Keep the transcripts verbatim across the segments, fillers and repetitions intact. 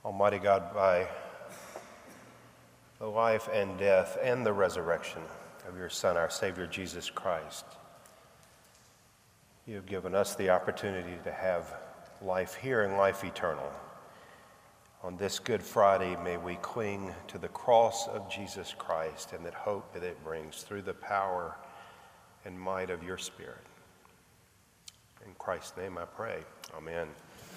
Almighty God, by the life and death and the resurrection of your Son, our Savior, Jesus Christ, you have given us the opportunity to have life here and life eternal. On this Good Friday, may we cling to the cross of Jesus Christ and that hope that it brings through the power and might of your Spirit. In Christ's name I pray. Amen.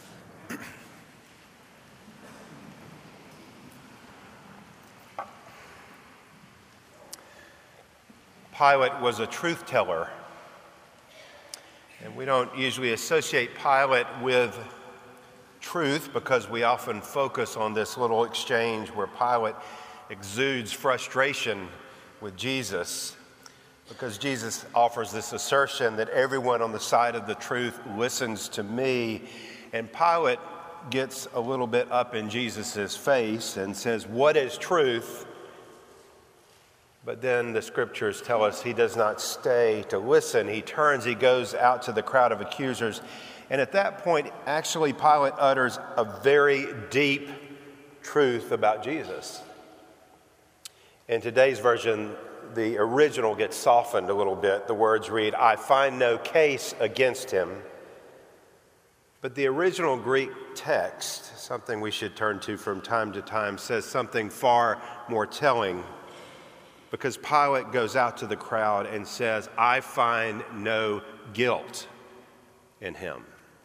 Pilate was a truth teller, and we don't usually associate Pilate with truth because we often focus on this little exchange where Pilate exudes frustration with Jesus because Jesus offers this assertion that everyone on the side of the truth listens to me, and Pilate gets a little bit up in Jesus's face and says, "What is truth?" But then the scriptures tell us he does not stay to listen. He turns, he goes out to the crowd of accusers. And at that point, actually, Pilate utters a very deep truth about Jesus. In today's version, the original gets softened a little bit. The words read, "I find no case against him." But the original Greek text, something we should turn to from time to time, says something far more telling. Because Pilate goes out to the crowd and says, "I find no guilt in him."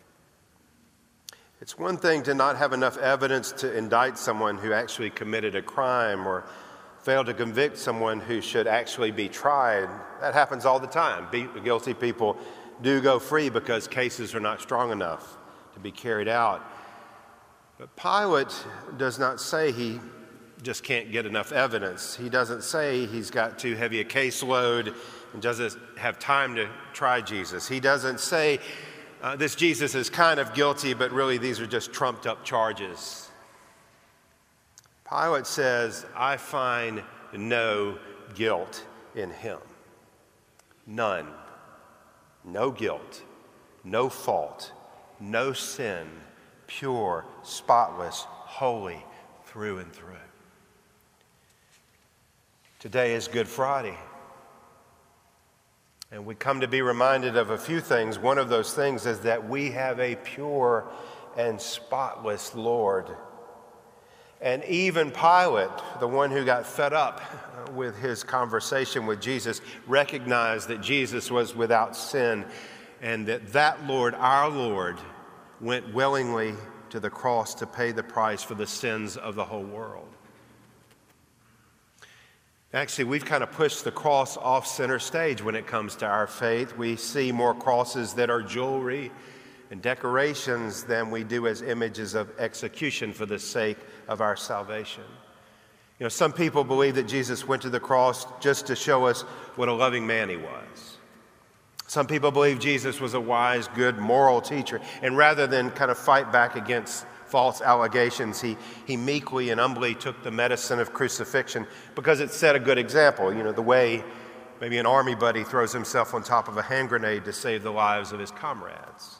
It's one thing to not have enough evidence to indict someone who actually committed a crime or failed to convict someone who should actually be tried. That happens all the time. Guilty people do go free because cases are not strong enough to be carried out. But Pilate does not say he just can't get enough evidence. He doesn't say he's got too heavy a caseload and doesn't have time to try Jesus. He doesn't say uh, this Jesus is kind of guilty, but really these are just trumped up charges. Pilate says, "I find no guilt in him." None. No guilt, no fault, no sin, pure, spotless, holy through and through. Today is Good Friday, and we come to be reminded of a few things. One of those things is that we have a pure and spotless Lord. And even Pilate, the one who got fed up with his conversation with Jesus, recognized that Jesus was without sin and that that Lord, our Lord, went willingly to the cross to pay the price for the sins of the whole world. Actually, we've kind of pushed the cross off center stage when it comes to our faith. We see more crosses that are jewelry and decorations than we do as images of execution for the sake of our salvation. You know, some people believe that Jesus went to the cross just to show us what a loving man he was. Some people believe Jesus was a wise, good, moral teacher, and rather than kind of fight back against false allegations, he, he meekly and humbly took the medicine of crucifixion because it set a good example. You know, the way maybe an army buddy throws himself on top of a hand grenade to save the lives of his comrades.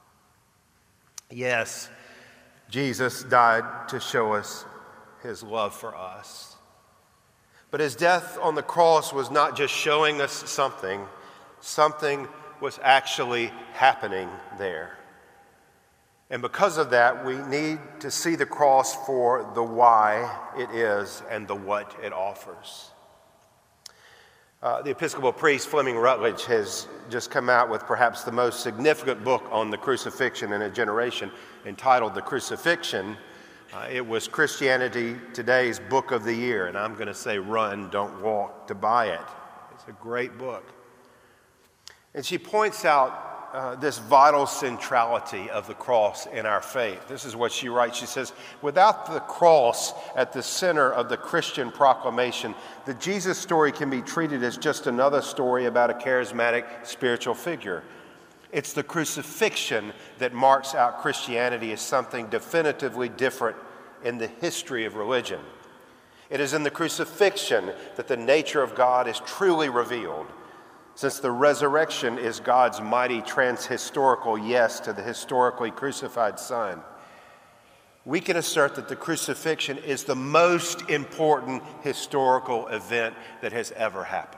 Yes, Jesus died to show us his love for us. But his death on the cross was not just showing us something, something was actually happening there. And because of that, we need to see the cross for the why it is and the what it offers. Uh, the Episcopal priest Fleming Rutledge has just come out with perhaps the most significant book on the crucifixion in a generation, entitled The Crucifixion. Uh, it was Christianity Today's Book of the Year, and I'm going to say run, don't walk to buy it. It's a great book. And she points out Uh, this vital centrality of the cross in our faith. This is what she writes. She says, "Without the cross at the center of the Christian proclamation, the Jesus story can be treated as just another story about a charismatic spiritual figure. It's the crucifixion that marks out Christianity as something definitively different in the history of religion. It is in the crucifixion that the nature of God is truly revealed, since the resurrection is God's mighty transhistorical yes to the historically crucified Son. we can assert that the crucifixion is the most important historical event that has ever happened.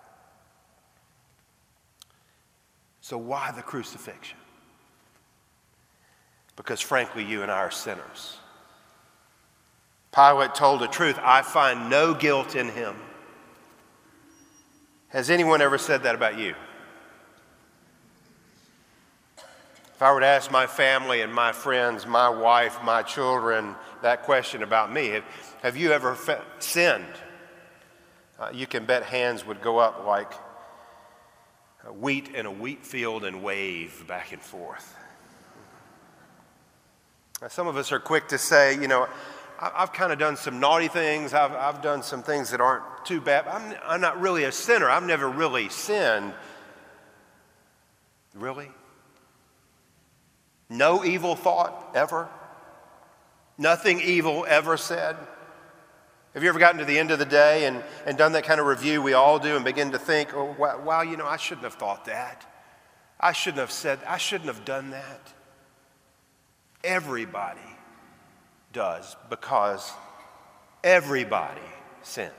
So why the crucifixion? Because frankly, you and I are sinners. Pilate told the truth, I find no guilt in him. Has anyone ever said that about you? If I were to ask my family and my friends, my wife, my children, that question about me, have, have you ever fe- sinned? Uh, you can bet hands would go up like a wheat in a wheat field and wave back and forth. Now, some of us are quick to say, you know, I, I've kind of done some naughty things. I've, I've done some things that aren't too bad. I'm, I'm not really a sinner. I've never really sinned. Really? No evil thought ever? Nothing evil ever said? Have you ever gotten to the end of the day and, and done that kind of review we all do and begin to think, oh, wow, you know, I shouldn't have thought that. I shouldn't have said, I shouldn't have done that. Everybody does, because everybody sins.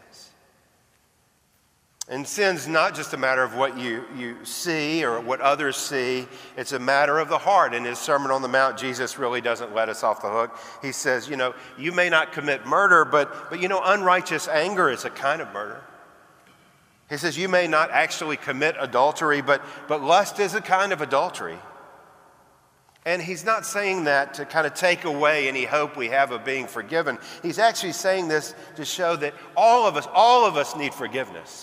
And sin's not just a matter of what you, you see or what others see. It's a matter of the heart. In his Sermon on the Mount, Jesus really doesn't let us off the hook. He says, you know, you may not commit murder, but, but you know, unrighteous anger is a kind of murder. He says, you may not actually commit adultery, but, but lust is a kind of adultery. And he's not saying that to kind of take away any hope we have of being forgiven. He's actually saying this to show that all of us, all of us need forgiveness.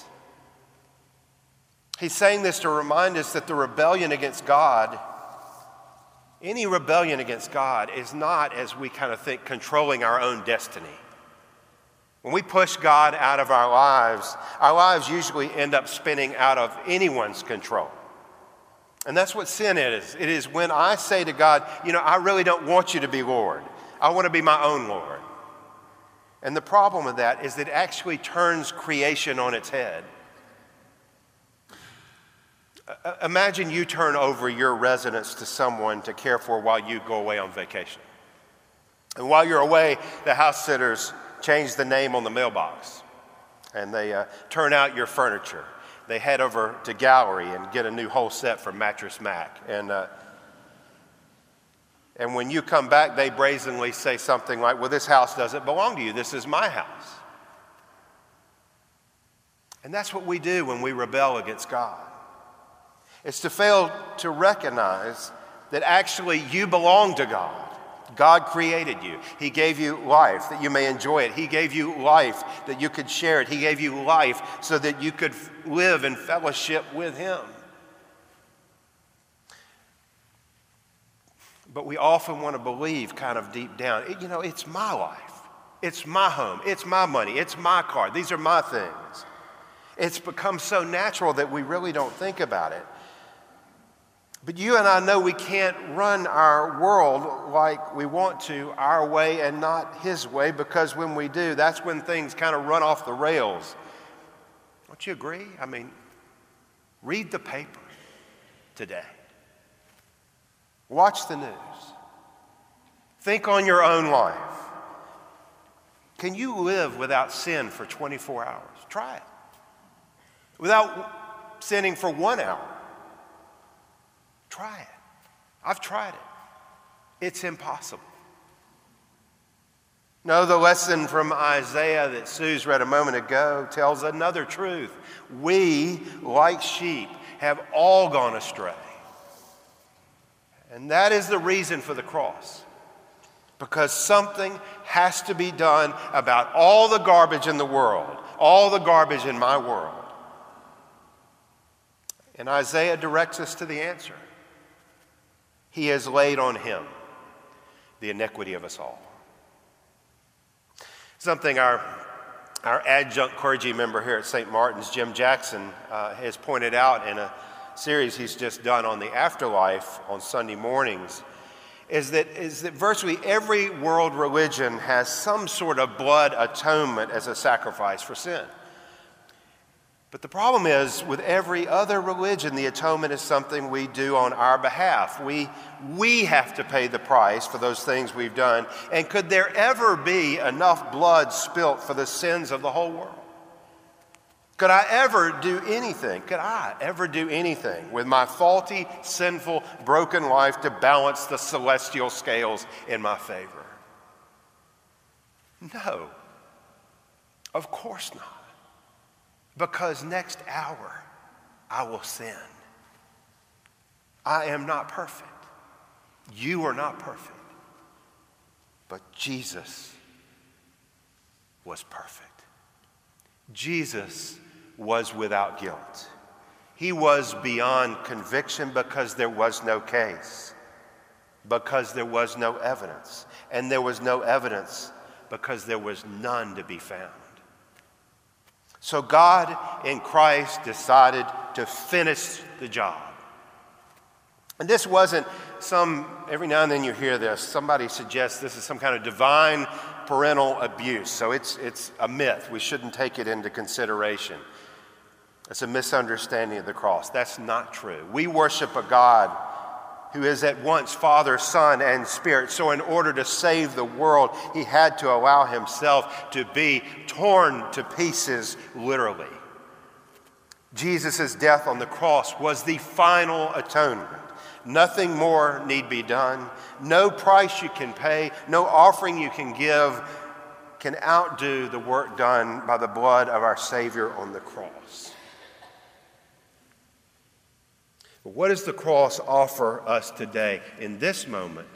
He's saying this to remind us that the rebellion against God, any rebellion against God, is not, as we kind of think, controlling our own destiny. When we push God out of our lives, our lives usually end up spinning out of anyone's control. And that's what sin is. It is when I say to God, you know, I really don't want you to be Lord. I want to be my own Lord. And the problem with that is that it actually turns creation on its head. Imagine you turn over your residence to someone to care for while you go away on vacation. And while you're away, the house sitters change the name on the mailbox. And they uh, turn out your furniture. They head over to Gallery and get a new whole set from Mattress Mac. And, uh, and when you come back, they brazenly say something like, well, this house doesn't belong to you. This is my house. And that's what we do when we rebel against God. It's to fail to recognize that actually you belong to God. God created you. He gave you life that you may enjoy it. He gave you life that you could share it. He gave you life so that you could live in fellowship with Him. But we often want to believe kind of deep down, it, you know, it's my life. It's my home. It's my money. It's my car. These are my things. It's become so natural that we really don't think about it. But you and I know we can't run our world like we want to, our way and not His way, because when we do, that's when things kind of run off the rails. Don't you agree? I mean, read the paper today. Watch the news. Think on your own life. Can you live without sin for twenty-four hours? Try it. Without sinning for one hour? Try it. I've tried it. It's impossible. No, the lesson from Isaiah that Sue's read a moment ago tells another truth. We, like sheep, have all gone astray. And that is the reason for the cross. Because something has to be done about all the garbage in the world, all the garbage in my world. And Isaiah directs us to the answer. He has laid on Him the iniquity of us all. Something our, our adjunct clergy member here at Saint Martin's, Jim Jackson, uh, has pointed out in a series he's just done on the afterlife on Sunday mornings, is that, is that virtually every world religion has some sort of blood atonement as a sacrifice for sin. But the problem is, with every other religion, the atonement is something we do on our behalf. We, we have to pay the price for those things we've done. And could there ever be enough blood spilt for the sins of the whole world? Could I ever do anything? Could I ever do anything with my faulty, sinful, broken life to balance the celestial scales in my favor? No, of course not. Because next hour I will sin. I am not perfect. You are not perfect. But Jesus was perfect. Jesus was without guilt. He was beyond conviction because there was no case, because there was no evidence. And there was no evidence because there was none to be found. So God in Christ decided to finish the job. And this wasn't some, every now and then you hear this, somebody suggests this is some kind of divine parental abuse. So it's, it's a myth. We shouldn't take it into consideration. It's a misunderstanding of the cross. That's not true. We worship a God who is at once Father, Son, and Spirit. So in order to save the world, he had to allow himself to be torn to pieces, literally. Jesus' death on the cross was the final atonement. Nothing more need be done. No price you can pay, no offering you can give can outdo the work done by the blood of our Savior on the cross. But what does the cross offer us today in this moment?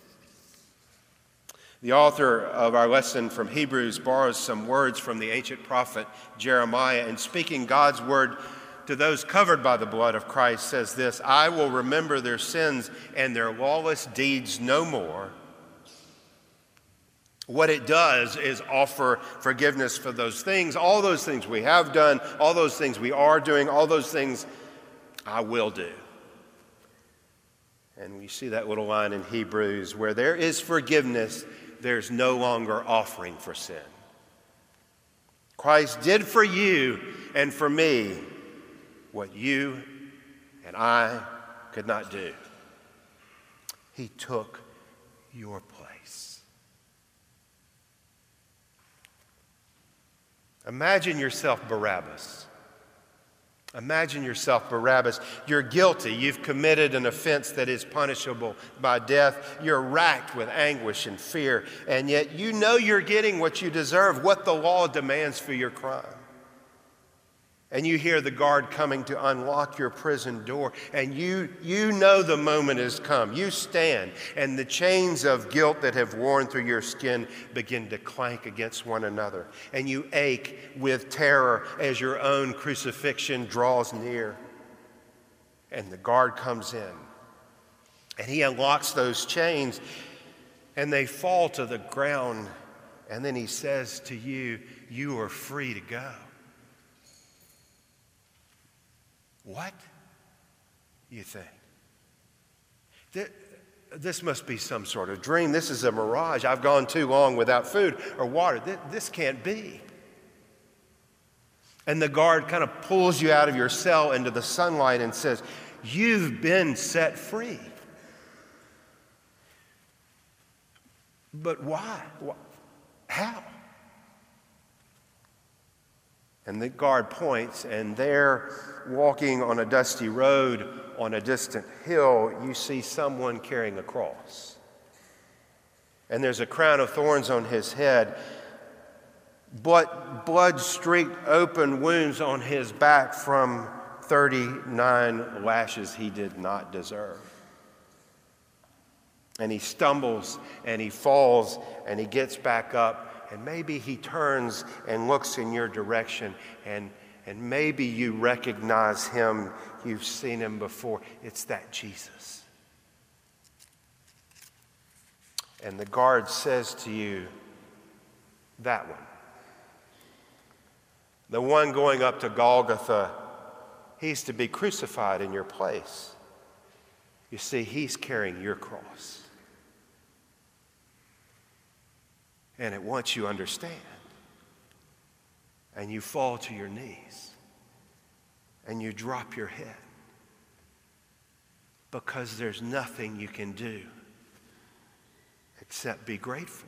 The author of our lesson from Hebrews borrows some words from the ancient prophet Jeremiah, and speaking God's word to those covered by the blood of Christ says this: I will remember their sins and their lawless deeds no more. What it does is offer forgiveness for those things, all those things we have done, all those things we are doing, all those things I will do. And we see that little line in Hebrews, where there is forgiveness, there's no longer offering for sin. Christ did for you and for me what you and I could not do. He took your place. Imagine yourself Barabbas. Imagine yourself Barabbas. You're guilty. You've committed an offense that is punishable by death. You're racked with anguish and fear, and yet you know you're getting what you deserve, what the law demands for your crime. And you hear the guard coming to unlock your prison door, and you, you know the moment has come. You stand, and the chains of guilt that have worn through your skin begin to clank against one another. And you ache with terror as your own crucifixion draws near. And the guard comes in, and he unlocks those chains, and they fall to the ground. And then he says to you, you are free to go. What? You think? This must be some sort of dream. This is a mirage. I've gone too long without food or water. This can't be. And the guard kind of pulls you out of your cell into the sunlight and says, you've been set free. But why? How? And the guard points, and there, walking on a dusty road on a distant hill, you see someone carrying a cross. And there's a crown of thorns on his head, but blood-streaked open wounds on his back from thirty-nine lashes he did not deserve. And he stumbles, and he falls, and he gets back up. And maybe he turns and looks in your direction, and, and maybe you recognize him. You've seen him before. It's that Jesus. And the guard says to you, that one. The one going up to Golgotha, he's to be crucified in your place. You see, he's carrying your cross. And at once you understand, and you fall to your knees, and you drop your head because there's nothing you can do except be grateful.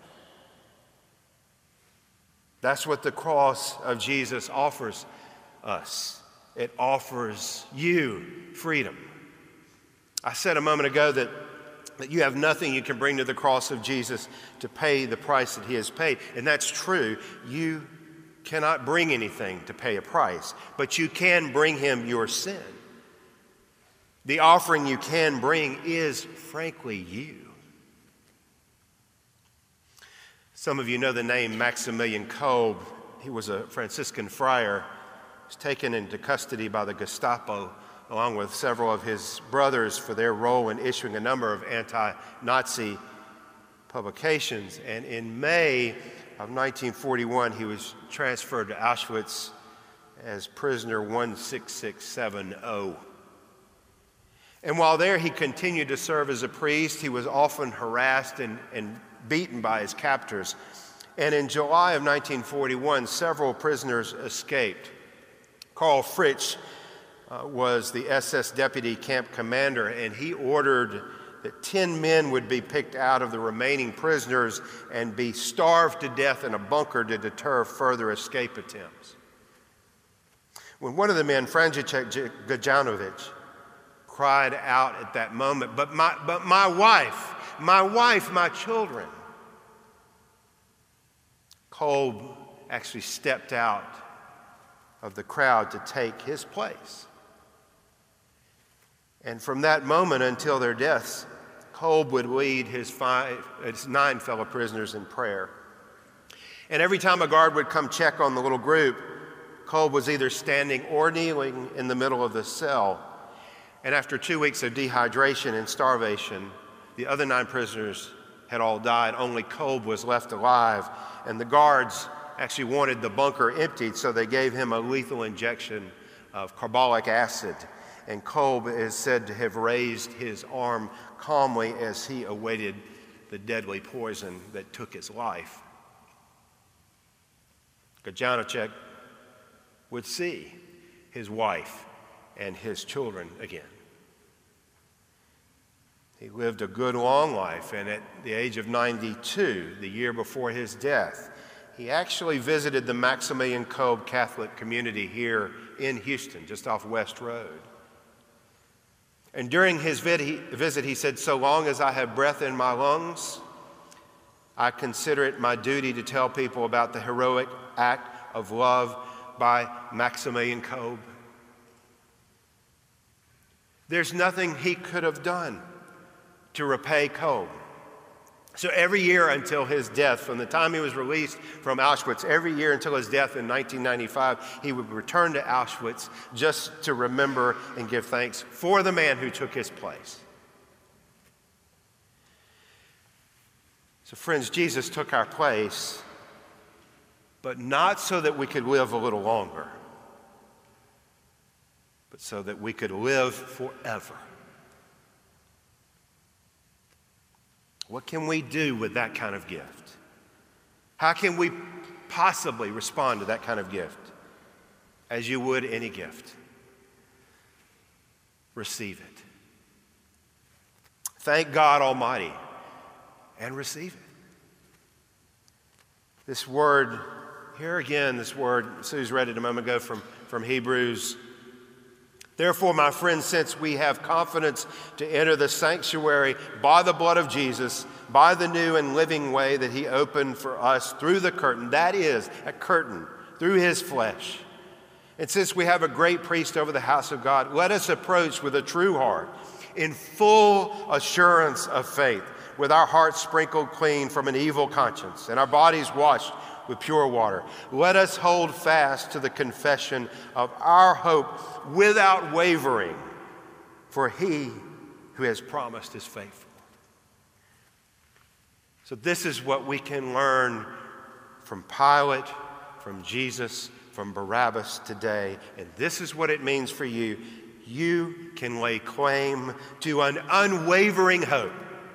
That's what the cross of Jesus offers us. It offers you freedom. I said a moment ago that, that you have nothing you can bring to the cross of Jesus to pay the price that he has paid. And that's true. You cannot bring anything to pay a price, but you can bring him your sin. The offering you can bring is, frankly, you. Some of you know the name Maximilian Kolbe. He was a Franciscan friar. He was taken into custody by the Gestapo along with several of his brothers for their role in issuing a number of anti-Nazi publications. And in May of nineteen forty-one, he was transferred to Auschwitz as prisoner one six six seven zero. And while there, he continued to serve as a priest. He was often harassed and, and beaten by his captors. And in July of nineteen forty-one, several prisoners escaped. Karl Fritsch uh, was the S S deputy camp commander, and he ordered that ten men would be picked out of the remaining prisoners and be starved to death in a bunker to deter further escape attempts. When one of the men, František Gajdanović, cried out at that moment, but my, but my wife, my wife, my children. Kolbe actually stepped out of the crowd to take his place. And from that moment until their deaths, Kolbe would lead his, five, his nine fellow prisoners in prayer. And every time a guard would come check on the little group, Kolbe was either standing or kneeling in the middle of the cell. And after two weeks of dehydration and starvation, the other nine prisoners had all died. Only Kolbe was left alive. And the guards actually wanted the bunker emptied, so they gave him a lethal injection of carbolic acid. And Kolbe is said to have raised his arm calmly as he awaited the deadly poison that took his life. Gajdanović would see his wife and his children again. He lived a good, long life, and at the age of ninety-two, the year before his death, he actually visited the Maximilian Kolbe Catholic community here in Houston, just off West Road. And during his visit, he said, "So long as I have breath in my lungs, I consider it my duty to tell people about the heroic act of love by Maximilian Kolbe." There's nothing he could have done to repay Kolbe. So every year until his death, from the time he was released from Auschwitz, every year until his death in nineteen ninety-five, he would return to Auschwitz just to remember and give thanks for the man who took his place. So friends, Jesus took our place, but not so that we could live a little longer, but so that we could live forever. What can we do with that kind of gift? How can we possibly respond to that kind of gift? As you would any gift. Receive it. Thank God Almighty and receive it. This word, here again, this word, Sue's read it a moment ago from, from Hebrews. Therefore, my friends, since we have confidence to enter the sanctuary by the blood of Jesus, by the new and living way that he opened for us through the curtain, that is, a curtain, through his flesh. And since we have a great priest over the house of God, let us approach with a true heart, in full assurance of faith, with our hearts sprinkled clean from an evil conscience and our bodies washed with pure water. Let us hold fast to the confession of our hope without wavering, for he who has promised is faithful. So this is what we can learn from Pilate, from Jesus, from Barabbas today, and this is what it means for you. You can lay claim to an unwavering hope.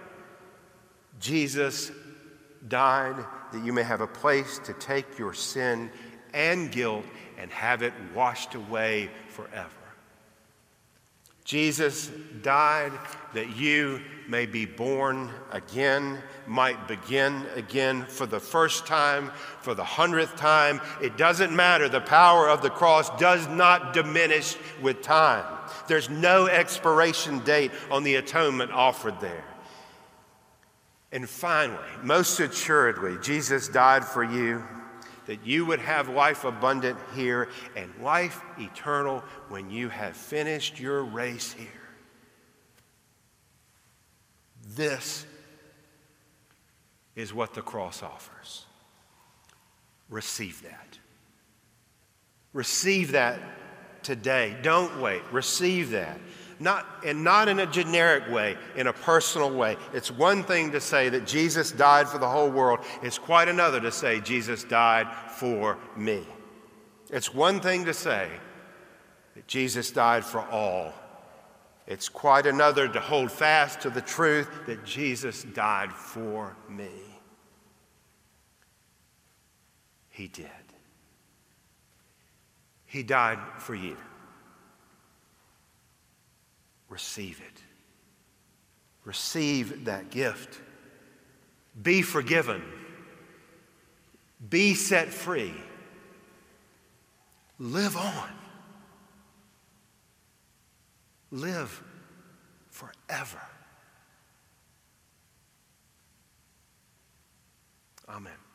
Jesus died that you may have a place to take your sin and guilt and have it washed away forever. Jesus died that you may be born again, might begin again for the first time, for the hundredth time. It doesn't matter. The power of the cross does not diminish with time. There's no expiration date on the atonement offered there. And finally, most assuredly, Jesus died for you that you would have life abundant here and life eternal when you have finished your race here. This is what the cross offers. Receive that. Receive that today. Don't wait. Receive that. Not, and not in a generic way, in a personal way. It's one thing to say that Jesus died for the whole world. It's quite another to say Jesus died for me. It's one thing to say that Jesus died for all. It's quite another to hold fast to the truth that Jesus died for me. He did. He died for you. Receive it. Receive that gift. Be forgiven. Be set free. Live on. Live forever. Amen.